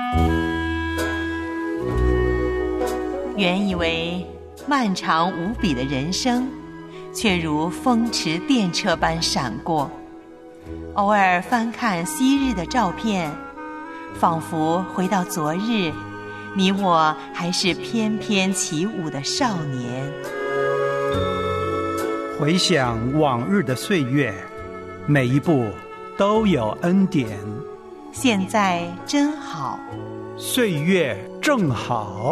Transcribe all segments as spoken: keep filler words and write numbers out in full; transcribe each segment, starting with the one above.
原以为漫长无比的人生，却如风驰电掣般闪过。偶尔翻看昔日的照片，仿佛回到昨日，你我还是翩翩起舞的少年。 回想往日的岁月，每一步都有恩典。 现在真好， 岁月正好。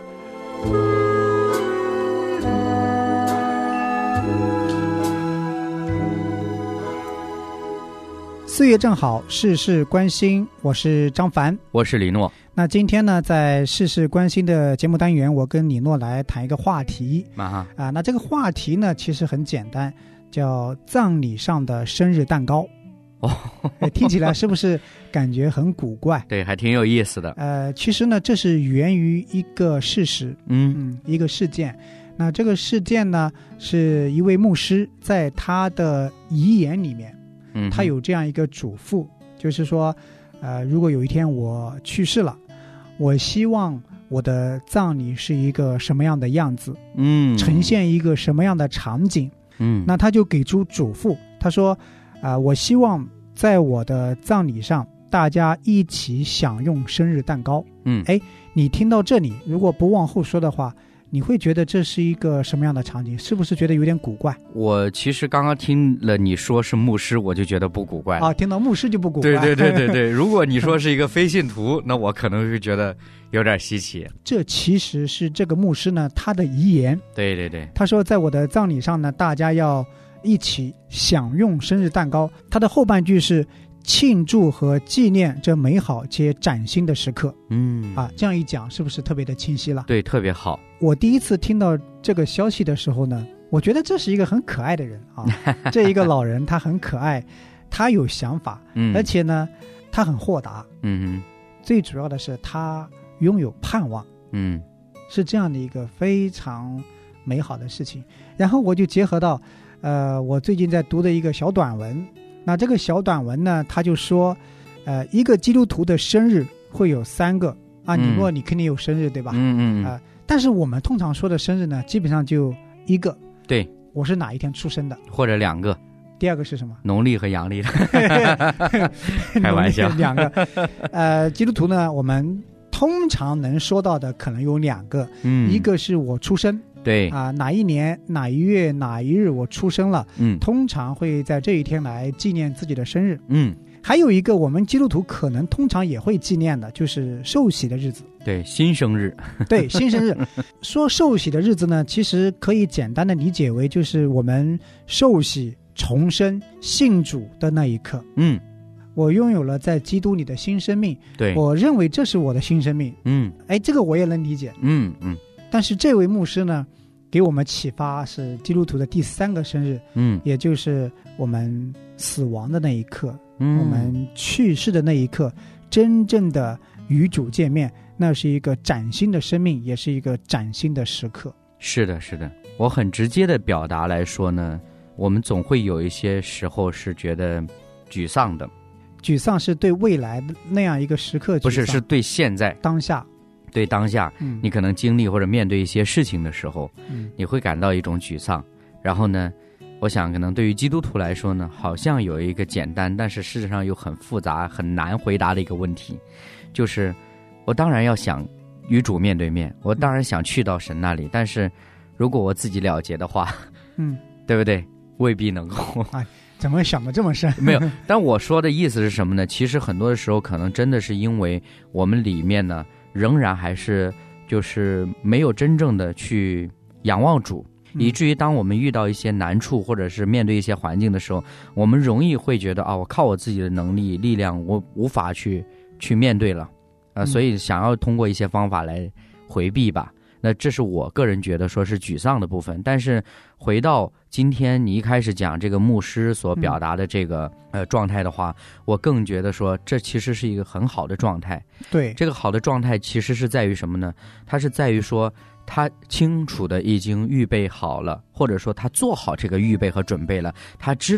四月正好，事事关心，我是张凡， 我是李诺。 那今天呢，在事事关心的节目单元，我跟李诺来谈一个话题啊、 呃、那这个话题呢，其实很简单，叫葬礼上的生日蛋糕。 哦， 听起来是不是感觉很古怪？ 对，还挺有意思的。 呃，其实呢，这是源于一个事实， 嗯嗯，一个事件。那这个事件呢，是一位牧师在他的遗言里面， 嗯， 他有这样一个嘱咐，就是说，呃，如果有一天我去世了，我希望我的葬礼是一个什么样的样子， 嗯， 呈现一个什么样的场景， 嗯， 那他就给出嘱咐，他说。啊、呃，我希望在我的葬礼上，大家一起享用生日蛋糕。 嗯， 哎，你听到这里，如果不往后说的话，你会觉得这是一个什么样的场景？是不是觉得有点古怪？ 我其实刚刚听了你说是牧师，我就觉得不古怪了。 啊，听到牧师就不古怪。 对对对对对，如果你说是一个非信徒，那我可能会觉得有点稀奇。 这其实是这个牧师呢他的遗言。 对对对， 他说在我的葬礼上呢，大家要一起享用生日蛋糕。他的后半句是庆祝和纪念这美好且崭新的时刻。 嗯啊，这样一讲是不是特别的清晰了？ 对，特别好。 我第一次听到这个消息的时候呢，我觉得这是一个很可爱的人啊，这一个老人他很可爱，他有想法， 嗯， 而且呢他很豁达， 嗯， 最主要的是他拥有盼望， 嗯， 是这样的一个非常美好的事情。然后我就结合到呃，我最近在读的一个小短文，那这个小短文呢，他就说，呃，一个基督徒的生日会有三个啊，你说你肯定有生日对吧？ 嗯嗯啊、呃，但是我们通常说的生日呢，基本上就一个， 对， 我是哪一天出生的， 或者两个， 第二个是什么？ 农历和阳历的，开玩笑， 两个。呃，基督徒呢，我们通常能说到的可能有两个， 嗯， 一个是我出生。 对啊、呃，哪一年哪一月哪一日我出生了， 嗯， 通常会在这一天来纪念自己的生日， 嗯， 还有一个我们基督徒可能通常也会纪念的，就是受洗的日子， 对，新生日， 对，新生日。说受洗的日子呢，其实可以简单的理解为就是我们受洗重生信主的那一刻， 嗯， 我拥有了在基督里的新生命， 对， 我认为这是我的新生命， 嗯， 哎，这个我也能理解， 嗯嗯。 但是这位牧师呢，给我们启发是基督徒的第三个生日， 嗯， 也就是我们死亡的那一刻， 嗯， 我们去世的那一刻，真正的与主见面，那是一个崭新的生命，也是一个崭新的时刻。 是的，是的。我很直接的表达来说呢，我们总会有一些时候是觉得沮丧的。 沮丧是对未来的那样一个时刻沮丧， 不是，是对现在当下。 对当下、 嗯、 你可能经历或者面对一些事情的时候、 嗯、 你会感到一种沮丧。然后呢，我想可能对于基督徒来说呢，好像有一个简单但是事实上又很复杂很难回答的一个问题，就是我当然要想与主面对面，我当然想去到神那里、嗯、但是如果我自己了结的话， 嗯， 对不对？未必能够。 哎，怎么想得这么深？ 没有，但我说的意思是什么呢？其实很多的时候可能真的是因为我们里面呢仍然还是就是没有真正的去仰望主、嗯、以至于当我们遇到一些难处或者是面对一些环境的时候，我们容易会觉得啊，我靠我自己的能力力量我无法去去面对了啊、呃，所以想要通过一些方法来回避吧。那这是我个人觉得说是沮丧的部分。但是回到今天你一开始讲这个牧师所表达的这个、嗯、呃状态的话，我更觉得说这其实是一个很好的状态。 对， 这个好的状态其实是在于什么呢？它是在于说他清楚的已经预备好了，或者说他做好这个预备和准备了，他知道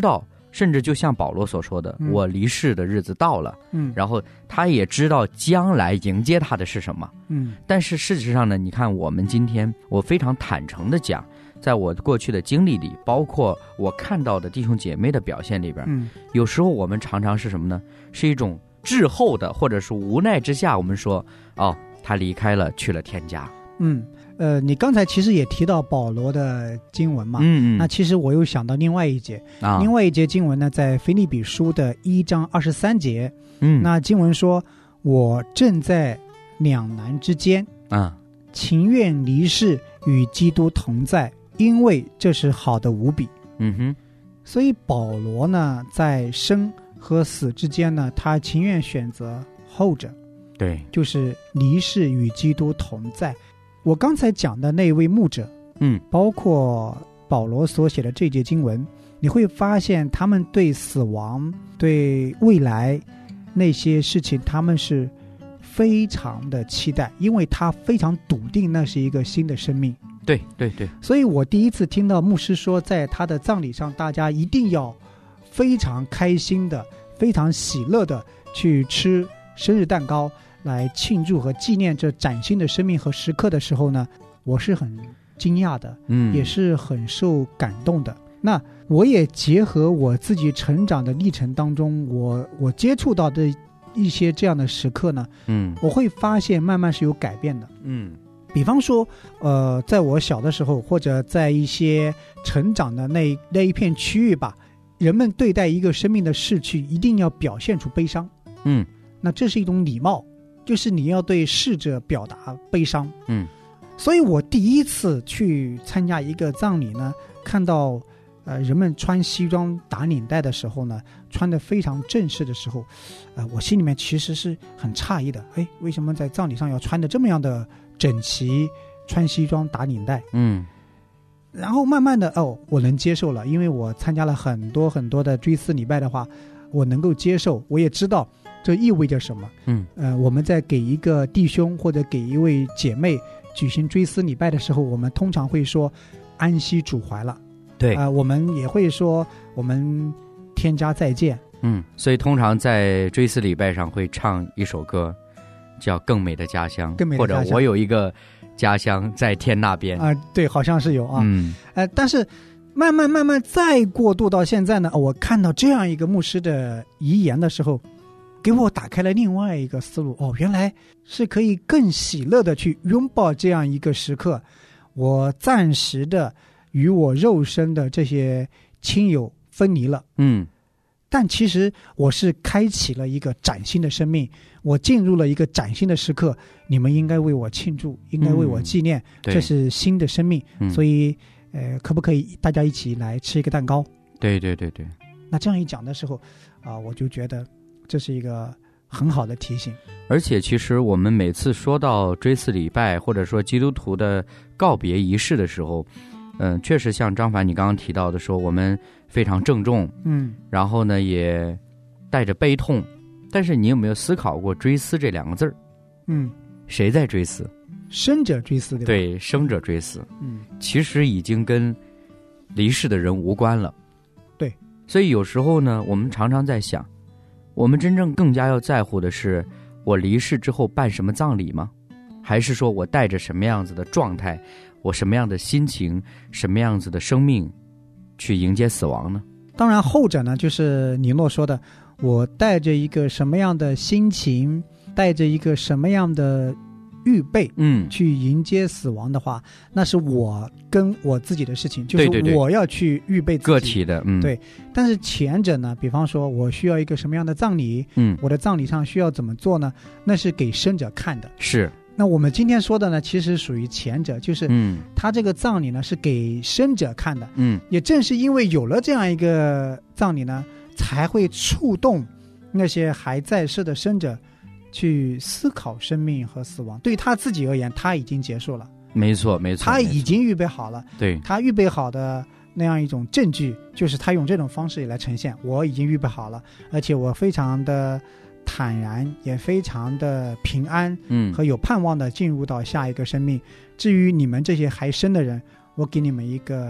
甚至就像保罗所说的， 嗯、 我离世的日子到了， 嗯， 然后他也知道将来迎接他的是什么， 嗯， 但是事实上呢，你看我们今天，我非常坦诚的讲，在我过去的经历里，包括我看到的弟兄姐妹的表现里边， 嗯， 有时候我们常常是什么呢？是一种滞后的，或者是无奈之下，我们说，哦，他离开了，去了天家。 嗯，呃，你刚才其实也提到保罗的经文嘛， 嗯嗯， 那其实我又想到另外一节， 啊， 另外一节经文呢，在腓立比书的一章二十三节， 嗯， 那经文说，我正在两难之间， 啊， 情愿离世与基督同在，因为这是好的无比。 嗯哼， 所以保罗呢，在生和死之间呢，他情愿选择后者， 对， 就是离世与基督同在。我刚才讲的那位牧者， 嗯， 包括保罗所写的这节经文，你会发现他们对死亡、对未来那些事情，他们是非常的期待，因为他非常笃定那是一个新的生命。 对对对， 所以我第一次听到牧师说，在他的葬礼上，大家一定要非常开心的、非常喜乐的去吃生日蛋糕，来庆祝和纪念这崭新的生命和时刻的时候呢，我是很惊讶的， 嗯， 也是很受感动的。那我也结合我自己成长的历程当中，我我接触到的一些这样的时刻呢， 嗯， 我会发现慢慢是有改变的。 嗯， 比方说，呃，在我小的时候，或者在一些成长的那那一片区域吧，人们对待一个生命的逝去，一定要表现出悲伤。 嗯， 那这是一种礼貌，就是你要对逝者表达悲伤。 嗯， 所以我第一次去参加一个葬礼呢，看到呃人们穿西装打领带的时候呢，穿得非常正式的时候，呃，我心里面其实是很诧异的，哎，为什么在葬礼上要穿得这么样的整齐，穿西装打领带？ 嗯， 然后慢慢的哦，我能接受了，因为我参加了很多很多的追思礼拜的话，我能够接受，我也知道这意味着什么。 嗯， 呃，我们在给一个弟兄或者给一位姐妹举行追思礼拜的时候，我们通常会说安息主怀了。 对， 啊、呃，我们也会说我们天家再见。 嗯，所以通常在追思礼拜上会唱一首歌，叫《更美的家乡》， 更美的家乡， 或者我有一个家乡在天那边啊、呃，对，好像是有啊。 嗯， 呃，但是慢慢慢慢再过渡到现在呢，我看到这样一个牧师的遗言的时候，给我打开了另外一个思路。哦，原来是可以更喜乐的去拥抱这样一个时刻，我暂时的与我肉身的这些亲友分离了。 嗯， 但其实我是开启了一个崭新的生命，我进入了一个崭新的时刻，你们应该为我庆祝，应该为我纪念， 嗯、 这是新的生命。 嗯、 所以呃，可不可以大家一起来吃一个蛋糕？ 对对对对。 那这样一讲的时候啊、呃，我就觉得这是一个很好的提醒。 而且其实我们每次说到追思礼拜或者说基督徒的告别仪式的时候，嗯、呃，确实像张凡你刚刚提到的说，我们非常郑重， 嗯， 然后呢也带着悲痛。但是你有没有思考过追思这两个字儿？ 嗯， 谁在追思？ 生者追思，对吧？ 对，生者追思。 嗯， 其实已经跟离世的人无关了。 对， 所以有时候呢，我们常常在想，我们真正更加要在乎的是我离世之后办什么葬礼吗？还是说我带着什么样子的状态，我什么样的心情，什么样子的生命去迎接死亡呢？ 当然后者呢，就是尼诺说的，我带着一个什么样的心情，带着一个什么样的预备， 嗯， 去迎接死亡的话，那是我跟我自己的事情，就是我要去预备自己个体的，嗯， 对。但是前者呢，比方说我需要一个什么样的葬礼， 嗯， 我的葬礼上需要怎么做呢？那是给生者看的。 是。 那我们今天说的呢，其实属于前者，就是嗯， 他这个葬礼呢是给生者看的。 嗯， 也正是因为有了这样一个葬礼呢，才会触动那些还在世的生者去思考生命和死亡。对他自己而言，他已经结束了。 没错，没错， 他已经预备好了。 对， 他预备好的那样一种证据，就是他用这种方式来呈现，我已经预备好了，而且我非常的坦然，也非常的平安， 嗯， 和有盼望的进入到下一个生命。至于你们这些还生的人，我给你们一个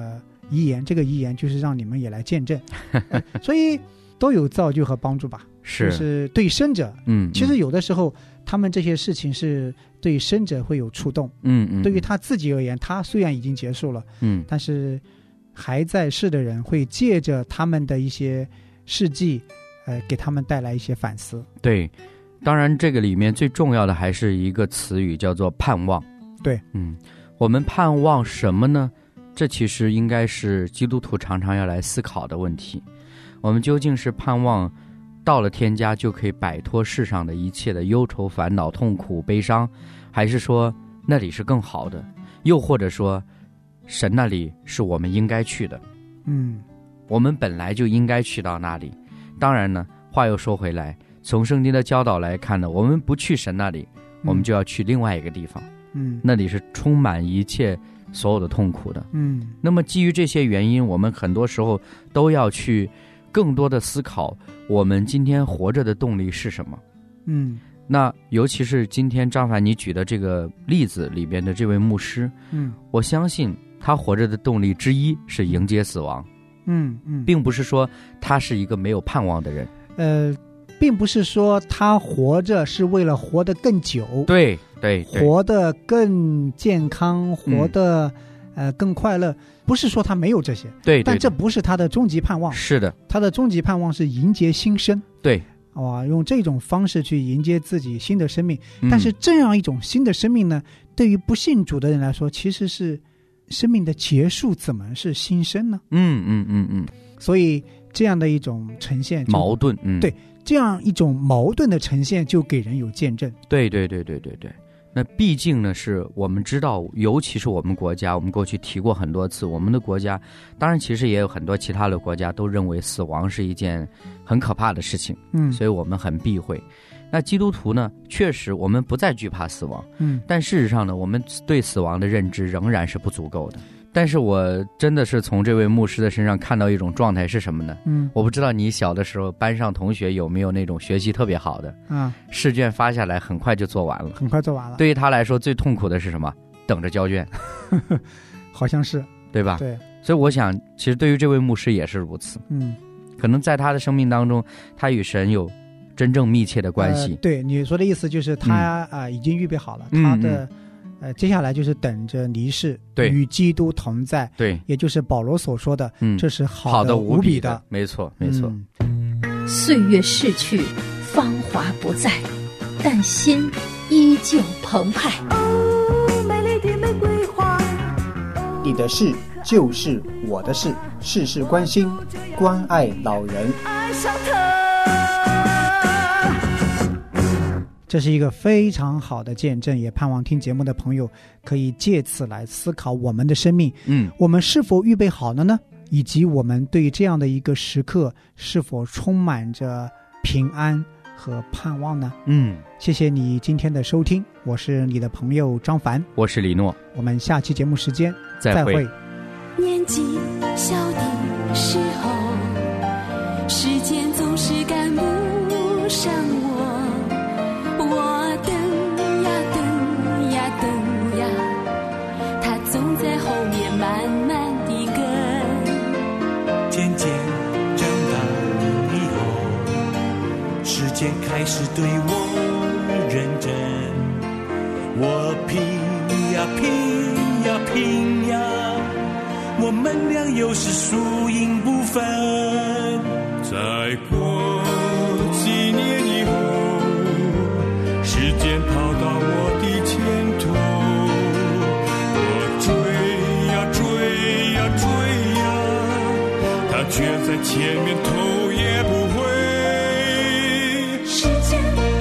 遗言，这个遗言就是让你们也来见证，呃、所以都有造就和帮助吧。 是， 就是对生者， 嗯， 其实有的时候他们这些事情是对生者会有触动， 嗯嗯， 对于他自己而言，他虽然已经结束了， 嗯， 但是还在世的人会借着他们的一些事迹，呃，给他们带来一些反思。 对，当然这个里面最重要的还是一个词语，叫做盼望。 对， 嗯，我们盼望什么呢？这其实应该是基督徒常常要来思考的问题。我们究竟是盼望到了天家就可以摆脱世上的一切的忧愁、烦恼、痛苦、悲伤，还是说那里是更好的？又或者说神那里是我们应该去的？ 嗯， 我们本来就应该去到那里。当然呢，话又说回来，从圣经的教导来看呢，我们不去神那里，我们就要去另外一个地方， 嗯， 那里是充满一切所有的痛苦的。 嗯， 那么基于这些原因，我们很多时候都要去更多的思考我们今天活着的动力是什么。 嗯， 那尤其是今天张凡你举的这个例子里边的这位牧师， 嗯， 我相信他活着的动力之一是迎接死亡， 嗯嗯， 并不是说他是一个没有盼望的人， 呃，并不是说他活着是为了活得更久， 对对对， 活得更健康，活得、嗯、呃更快乐，不是说他没有这些， 对对对， 但这不是他的终极盼望。 是的， 他的终极盼望是迎接新生， 对， 哇，用这种方式去迎接自己新的生命。 嗯、 但是这样一种新的生命呢，对于不信主的人来说，其实是生命的结束，怎么是新生呢？ 嗯嗯嗯嗯， 所以这样的一种呈现矛盾，嗯， 对，这样一种矛盾的呈现就给人有见证。 对对对对对对。那毕竟呢，是我们知道，尤其是我们国家，我们过去提过很多次，我们的国家，当然其实也有很多其他的国家都认为死亡是一件很可怕的事情， 嗯， 所以我们很避讳。那基督徒呢，确实我们不再惧怕死亡， 嗯， 但事实上呢，我们对死亡的认知仍然是不足够的。但是我真的是从这位牧师的身上看到一种状态是什么呢？嗯，我不知道你小的时候班上同学有没有那种学习特别好的啊，试卷发下来很快就做完了， 很快做完了。 对于他来说最痛苦的是什么？等着交卷。 好像是， 对吧？ 对。 所以我想其实对于这位牧师也是如此。 嗯， 可能在他的生命当中，他与神有真正密切的关系。 呃、对，你说的意思就是他啊、嗯呃、已经预备好了， 嗯、 他的呃接下来就是等着离世， 对， 与基督同在， 对， 也就是保罗所说的， 嗯， 这是好的无比的，没错没错、 嗯。岁月逝去，芳华不再，但心依旧澎湃。 哦，美丽的玫瑰花， 你的事就是我的事，事事关心，关爱老人。 爱上他。 这是一个非常好的见证，也盼望听节目的朋友可以借此来思考我们的生命， 嗯， 我们是否预备好了呢？以及我们对这样的一个时刻是否充满着平安和盼望呢？ 嗯， 谢谢你今天的收听，我是你的朋友张凡， 我是李诺， 我们下期节目时间再会。 年纪小的时候，时间总是赶不上我。我等呀等呀等呀，他总在后面慢慢地跟。 渐渐长大以后，时间开始对我认真，我拼呀拼呀拼呀，我们俩又是输赢不分。再过几年以后，时间跑到我的前头，我追呀追呀追呀，他却在前面头也不回。 时间